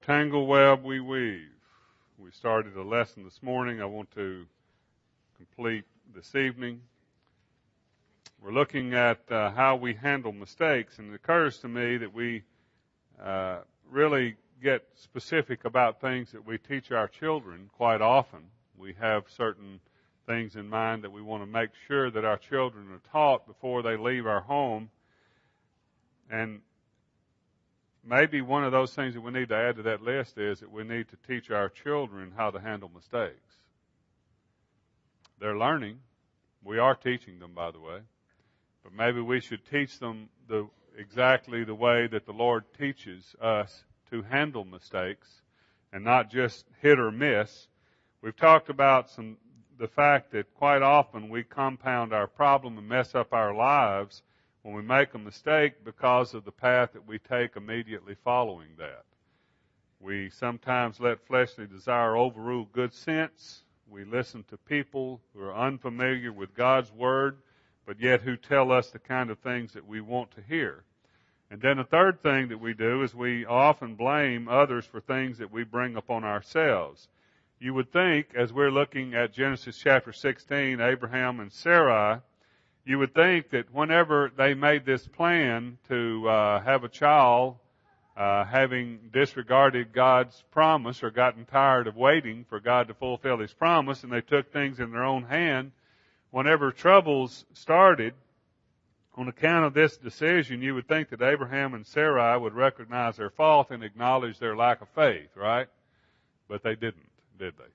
tangle web we weave. We started a lesson this morning I want to complete this evening. We're looking at how we handle mistakes, and it occurs to me that we really get specific about things that we teach our children quite often. We have certain things in mind that we want to make sure that our children are taught before they leave our home. And maybe one of those things that we need to add to that list is that we need to teach our children how to handle mistakes. They're learning. We are teaching them, by the way. But maybe we should teach them exactly the way that the Lord teaches us to handle mistakes and not just hit or miss. We've talked about the fact that quite often we compound our problem and mess up our lives when we make a mistake because of the path that we take immediately following that. We sometimes let fleshly desire overrule good sense. We listen to people who are unfamiliar with God's Word, but yet who tell us the kind of things that we want to hear. And then a third thing that we do is we often blame others for things that we bring upon ourselves. You would think, as we're looking at Genesis chapter 16, Abraham and Sarai, you would think that whenever they made this plan to have a child, having disregarded God's promise or gotten tired of waiting for God to fulfill His promise, and they took things in their own hand, whenever troubles started, on account of this decision, you would think that Abraham and Sarai would recognize their fault and acknowledge their lack of faith, right? But they didn't, did they?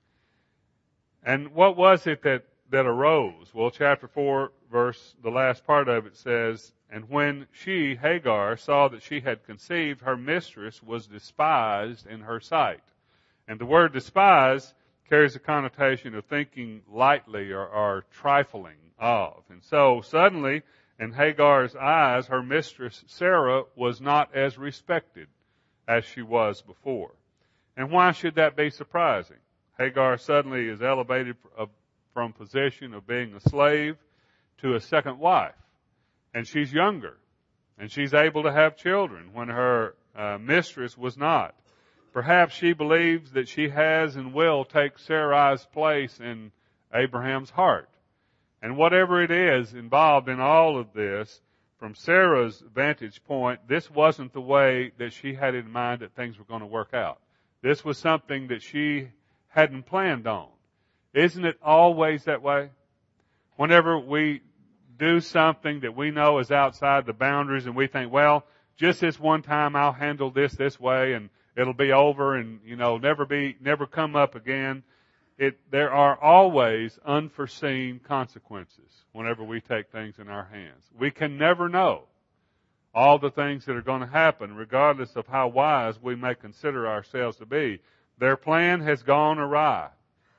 And what was it that arose? Well, chapter 4, the last part of it says, "And when she, Hagar, saw that she had conceived, her mistress was despised in her sight." And the word despise carries a connotation of thinking lightly or trifling of. And so suddenly, in Hagar's eyes, her mistress Sarah was not as respected as she was before. And why should that be surprising? Hagar suddenly is elevated from position of being a slave to a second wife. And she's younger. And she's able to have children when her mistress was not. Perhaps she believes that she has and will take Sarai's place in Abraham's heart. And whatever it is involved in all of this, from Sarah's vantage point, this wasn't the way that she had in mind that things were going to work out. This was something that she hadn't planned on. Isn't it always that way? Whenever we do something that we know is outside the boundaries and we think, well, just this one time I'll handle this way and it'll be over and, never come up again. There are always unforeseen consequences whenever we take things in our hands. We can never know all the things that are going to happen, regardless of how wise we may consider ourselves to be. Their plan has gone awry.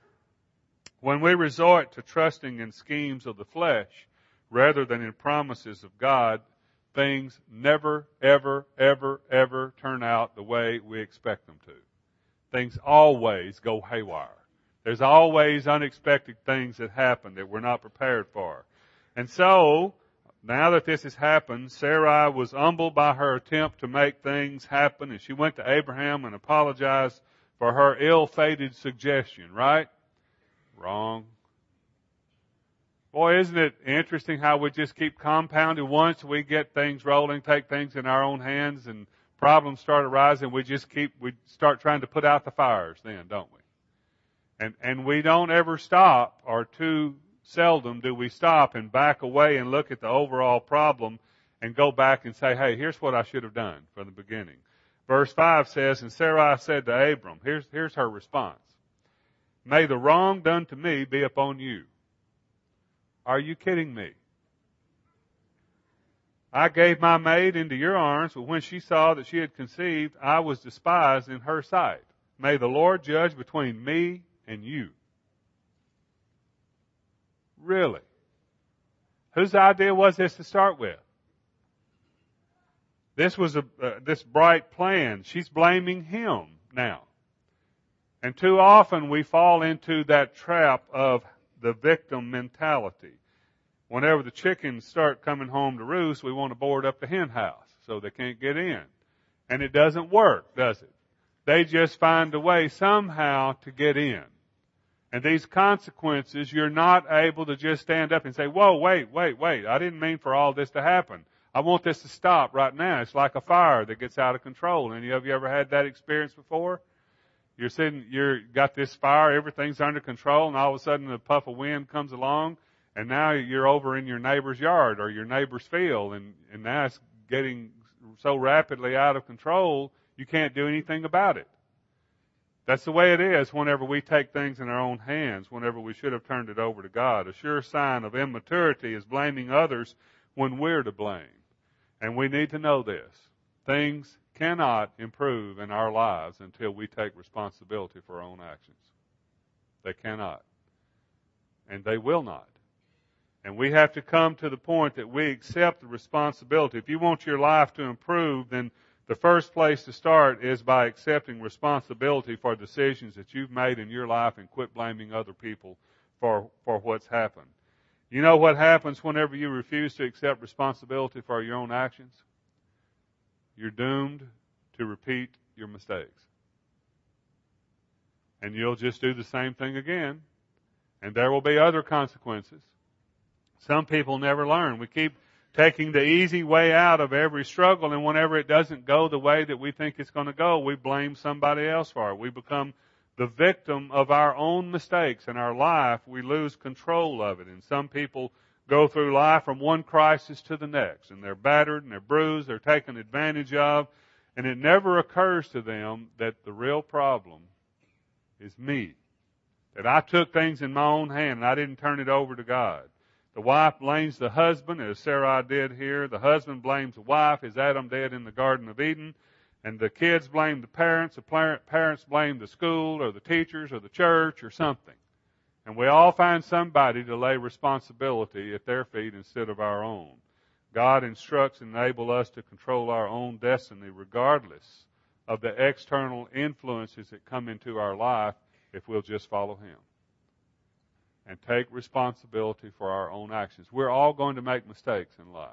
When we resort to trusting in schemes of the flesh rather than in promises of God, things never, ever, ever, ever turn out the way we expect them to. Things always go haywire. There's always unexpected things that happen that we're not prepared for. And so, now that this has happened, Sarai was humbled by her attempt to make things happen, and she went to Abraham and apologized for her ill-fated suggestion, right? Wrong. Boy, isn't it interesting how we just keep compounding once we get things rolling, take things in our own hands, and problems start arising, we start trying to put out the fires then, don't we? And we don't ever stop, or too seldom do we stop and back away and look at the overall problem and go back and say, hey, here's what I should have done from the beginning. Verse 5 says, "And Sarai said to Abram," here's her response, "May the wrong done to me be upon you." Are you kidding me? "I gave my maid into your arms, but when she saw that she had conceived, I was despised in her sight. May the Lord judge between me and you." Really? Whose idea was this to start with? This was this bright plan. She's blaming him now. And too often we fall into that trap of the victim mentality. Whenever the chickens start coming home to roost, we want to board up the hen house so they can't get in. And it doesn't work, does it? They just find a way somehow to get in. And these consequences, you're not able to just stand up and say, whoa, wait. I didn't mean for all this to happen. I want this to stop right now. It's like a fire that gets out of control. Any of you ever had that experience before? You're got this fire, everything's under control, and all of a sudden a puff of wind comes along, and now you're over in your neighbor's yard or your neighbor's field, and now it's getting so rapidly out of control, you can't do anything about it. That's the way it is whenever we take things in our own hands, whenever we should have turned it over to God. A sure sign of immaturity is blaming others when we're to blame. And we need to know this. Things cannot improve in our lives until we take responsibility for our own actions. They cannot. And they will not. And we have to come to the point that we accept the responsibility. If you want your life to improve, then the first place to start is by accepting responsibility for decisions that you've made in your life and quit blaming other people for what's happened. You know what happens whenever you refuse to accept responsibility for your own actions? You're doomed to repeat your mistakes. And you'll just do the same thing again. And there will be other consequences. Some people never learn. We keep taking the easy way out of every struggle, and whenever it doesn't go the way that we think it's going to go, we blame somebody else for it. We become the victim of our own mistakes in our life. We lose control of it. And some people go through life from one crisis to the next, and they're battered and they're bruised, they're taken advantage of, and it never occurs to them that the real problem is me. That I took things in my own hand and I didn't turn it over to God. The wife blames the husband, as Sarah did here. The husband blames the wife, as Adam did in the Garden of Eden. And the kids blame the parents. The parents blame the school or the teachers or the church or something. And we all find somebody to lay responsibility at their feet instead of our own. God instructs and enables us to control our own destiny regardless of the external influences that come into our life if we'll just follow Him and take responsibility for our own actions. We're all going to make mistakes in life.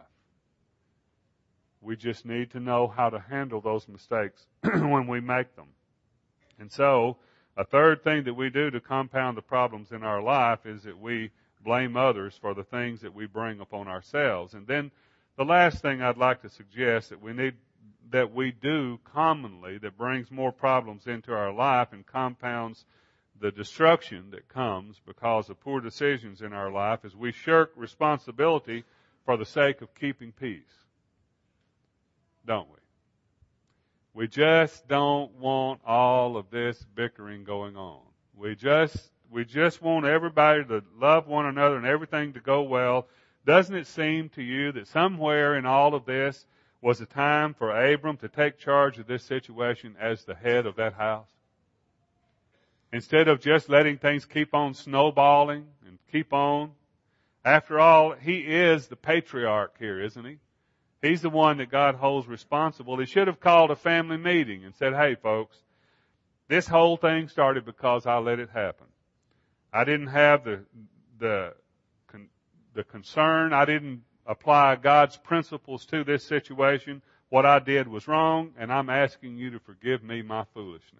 We just need to know how to handle those mistakes when we make them. And so, a third thing that we do to compound the problems in our life is that we blame others for the things that we bring upon ourselves. And then the last thing I'd like to suggest that we do commonly that brings more problems into our life and compounds the destruction that comes because of poor decisions in our life is we shirk responsibility for the sake of keeping peace. Don't we? We just don't want all of this bickering going on. We just want everybody to love one another and everything to go well. Doesn't it seem to you that somewhere in all of this was a time for Abram to take charge of this situation as the head of that house? Instead of just letting things keep on snowballing and keep on. After all, he is the patriarch here, isn't he? He's the one that God holds responsible. He should have called a family meeting and said, hey folks, this whole thing started because I let it happen. I didn't have the concern. I didn't apply God's principles to this situation. What I did was wrong, and I'm asking you to forgive me my foolishness.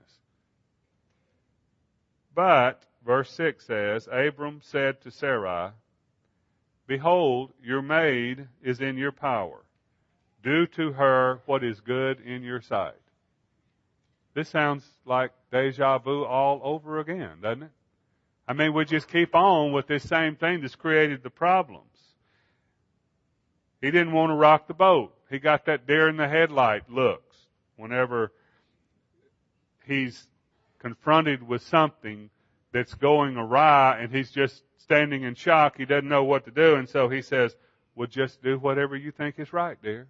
But, verse 6 says, Abram said to Sarai, behold, your maid is in your power. Do to her what is good in your sight. This sounds like deja vu all over again, doesn't it? I mean, we just keep on with this same thing that's created the problems. He didn't want to rock the boat. He got that deer in the headlight looks whenever he's confronted with something that's going awry and he's just standing in shock. He doesn't know what to do. And so he says, well, just do whatever you think is right, dear.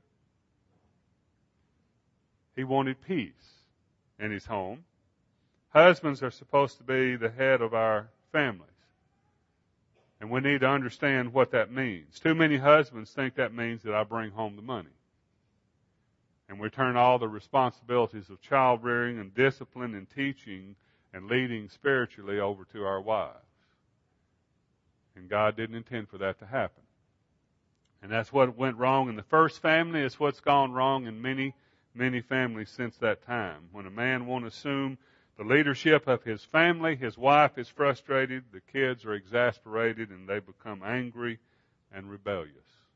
He wanted peace in his home. Husbands are supposed to be the head of our families. And we need to understand what that means. Too many husbands think that means that I bring home the money. And we turn all the responsibilities of child rearing and discipline and teaching and leading spiritually over to our wives. And God didn't intend for that to happen. And that's what went wrong in the first family. It's what's gone wrong in many, many families since that time. When a man won't assume the leadership of his family, his wife is frustrated, the kids are exasperated, and they become angry and rebellious.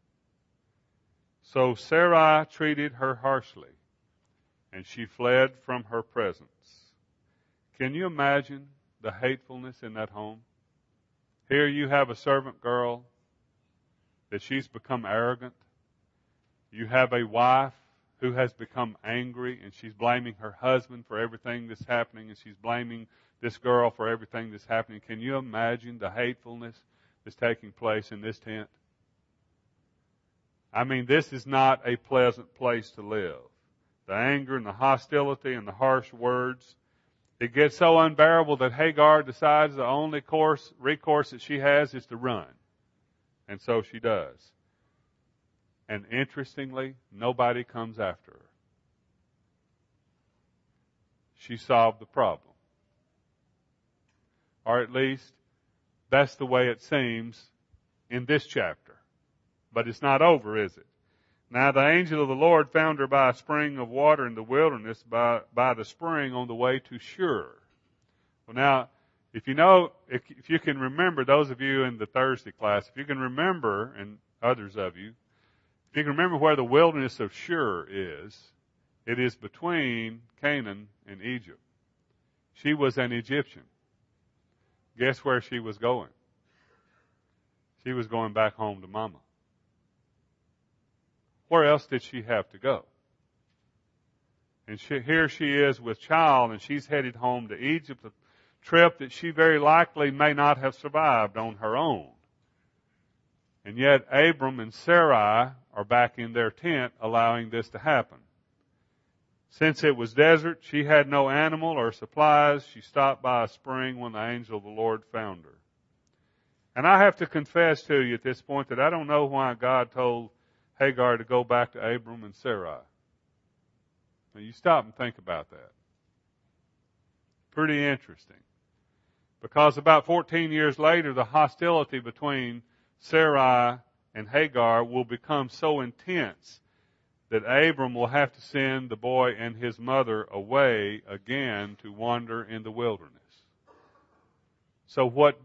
So Sarai treated her harshly, and she fled from her presence. Can you imagine the hatefulness in that home? Here you have a servant girl that she's become arrogant. You have a wife who has become angry, and she's blaming her husband for everything that's happening, and she's blaming this girl for everything that's happening. Can you imagine the hatefulness that's taking place in this tent? I mean, this is not a pleasant place to live. The anger and the hostility and the harsh words, it gets so unbearable that Hagar decides the only recourse that she has is to run. And so she does. And interestingly, nobody comes after her. She solved the problem. Or at least, that's the way it seems in this chapter. But it's not over, is it? Now the angel of the Lord found her by a spring of water in the wilderness, by the spring on the way to Shur. Well, now, if you can remember, those of you in the Thursday class, if you can remember, and others of you, if you can remember where the wilderness of Shur is, it is between Canaan and Egypt. She was an Egyptian. Guess where she was going? She was going back home to Mama. Where else did she have to go? And here she is with child, and she's headed home to Egypt, a trip that she very likely may not have survived on her own. And yet Abram and Sarai are back in their tent allowing this to happen. Since it was desert, she had no animal or supplies. She stopped by a spring when the angel of the Lord found her. And I have to confess to you at this point that I don't know why God told Hagar to go back to Abram and Sarai. Now you stop and think about that. Pretty interesting. Because about 14 years later, the hostility between Sarai and Hagar will become so intense that Abram will have to send the boy and his mother away again to wander in the wilderness. So what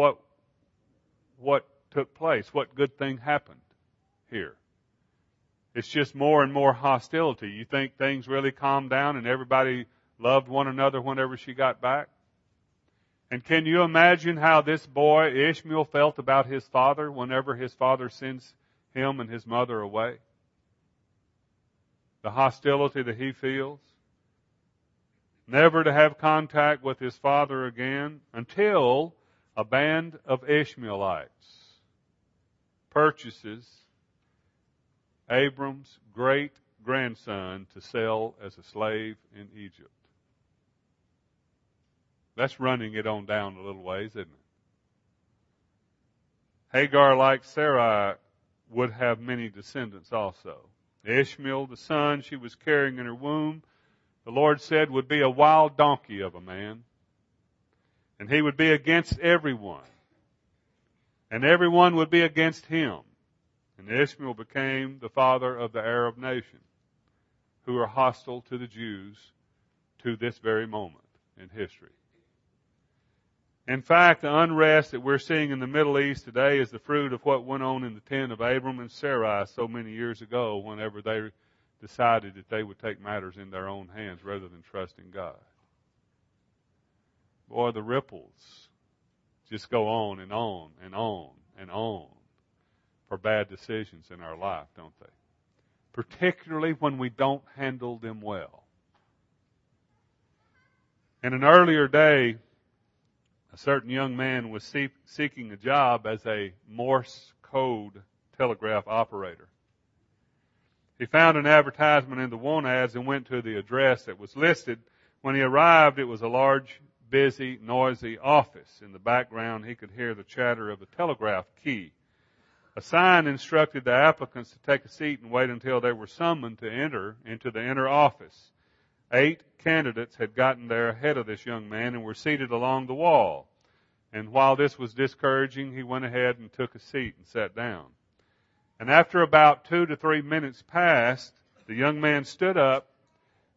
took place? What good thing happened here? It's just more and more hostility. You think things really calmed down and everybody loved one another whenever she got back? And can you imagine how this boy, Ishmael, felt about his father whenever his father sends him and his mother away? The hostility that he feels. Never to have contact with his father again until a band of Ishmaelites purchases Abram's great-grandson to sell as a slave in Egypt. That's running it on down a little ways, isn't it? Hagar, like Sarai, would have many descendants also. Ishmael, the son she was carrying in her womb, the Lord said would be a wild donkey of a man. And he would be against everyone. And everyone would be against him. And Ishmael became the father of the Arab nation, who are hostile to the Jews to this very moment in history. In fact, the unrest that we're seeing in the Middle East today is the fruit of what went on in the tent of Abram and Sarai so many years ago whenever they decided that they would take matters in their own hands rather than trusting God. Boy, the ripples just go on and on and on and on for bad decisions in our life, don't they? Particularly when we don't handle them well. In an earlier day, a certain young man was seeking a job as a Morse code telegraph operator. He found an advertisement in the want ads and went to the address that was listed. When he arrived, it was a large, busy, noisy office. In the background, he could hear the chatter of the telegraph key. A sign instructed the applicants to take a seat and wait until they were summoned to enter into the inner office. 8 candidates had gotten there ahead of this young man and were seated along the wall. And while this was discouraging, he went ahead and took a seat and sat down. And after about 2 to 3 minutes passed, the young man stood up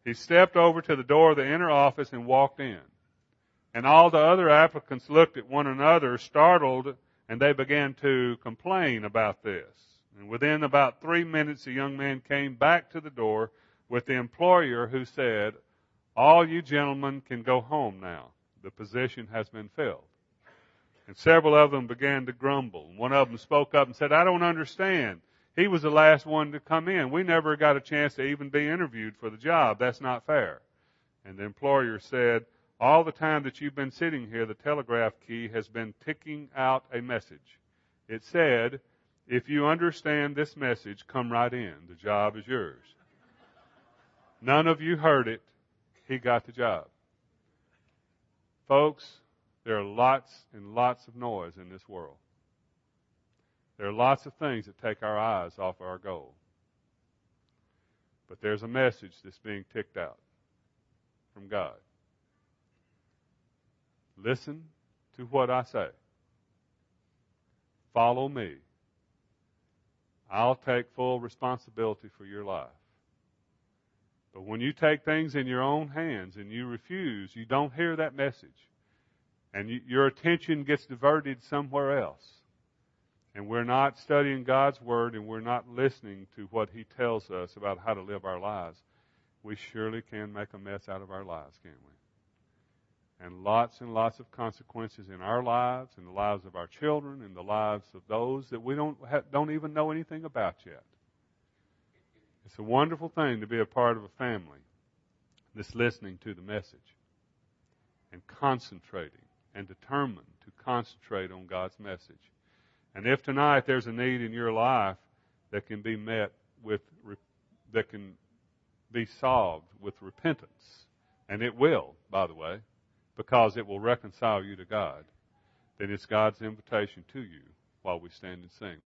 He stepped over to the door of the inner office and walked in. And all the other applicants looked at one another, startled, and they began to complain about this. And within about 3 minutes, the young man came back to the door with the employer, who said, "All you gentlemen can go home now. The position has been filled." And several of them began to grumble. One of them spoke up and said, "I don't understand. He was the last one to come in. We never got a chance to even be interviewed for the job. That's not fair." And the employer said, "All the time that you've been sitting here, the telegraph key has been ticking out a message. It said, if you understand this message, come right in. The job is yours." None of you heard it. He got the job. Folks, there are lots and lots of noise in this world. There are lots of things that take our eyes off our goal. But there's a message that's being ticked out from God. Listen to what I say. Follow me. I'll take full responsibility for your life. But when you take things in your own hands and you refuse, you don't hear that message. And your attention gets diverted somewhere else. And we're not studying God's Word, and we're not listening to what He tells us about how to live our lives. We surely can make a mess out of our lives, can't we? And lots of consequences in our lives, in the lives of our children, in the lives of those that we don't even know anything about yet. It's a wonderful thing to be a part of a family that's listening to the message and concentrating and determined to concentrate on God's message. And if tonight there's a need in your life that can be met with, that can be solved with repentance, and it will, by the way, because it will reconcile you to God, then it's God's invitation to you while we stand and sing.